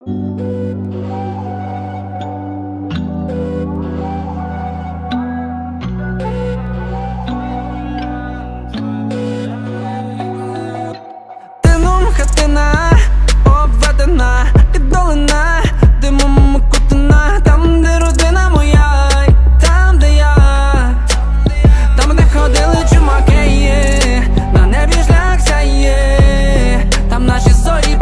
Тином хатина обведена, піддолена димом окутана. Там, де родина моя, там, де я, там, де ходили чумаки, на небі шлях сяє, там наші зорі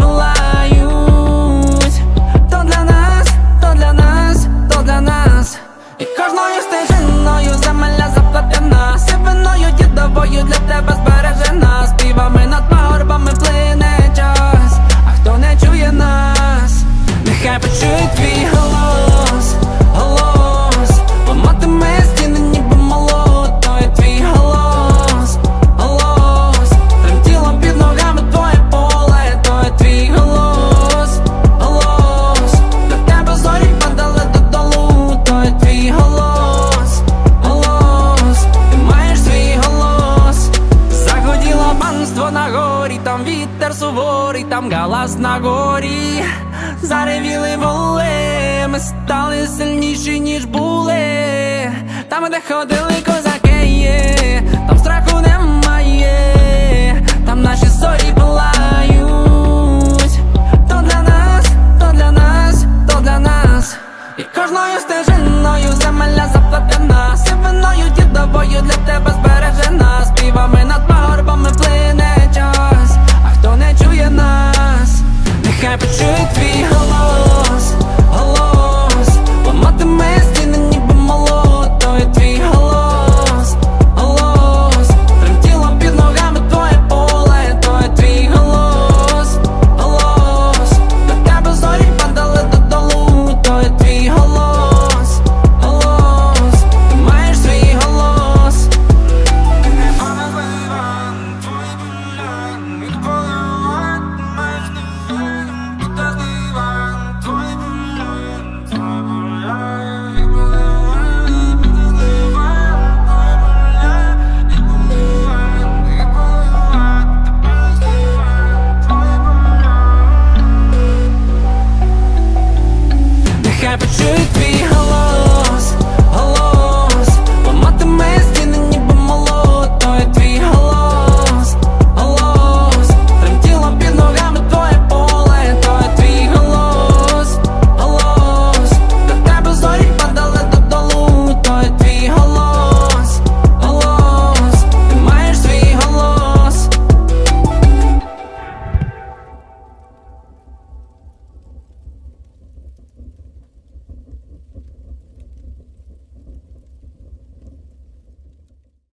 палають. То для нас, то для нас, то для нас. І кожною стежиною земля заплетена, сивиною дідовою для тебе збережена. Співами над пагорбами плине час, а хто не чує нас, нехай почує твій голос, голос. Ламатиме стіни ніби молот, то є твій голос, голос. Тремтіло під ногами твоє поле, то є твій голос, голос. До тебе зорі падали додолу, то є твій голос, голос. Ти маєш свій голос. Загуділо панство на горі, там вітер суворий, там галас на горі. Заревіли воли, ми стали сильніші, ніж були. Там, де ходили козаки, там страху немає, там наші зорі палають. То для нас, то для нас, то для нас. І кожною стежиною земля заплетена, сивиною дідовою для тебе збережена. Співами над пагорбами плине час, а хто не чує нас, нехай почує твій голос, голос. Ламатиме стіни ніби молот, то є твій голос, голос. Тремтіло під ногами твоє поле, то є твій голос, голос. До тебе зорі падали додолу, то є твій голос, голос. Ти маєш свій голос. Нехай почує твій голос.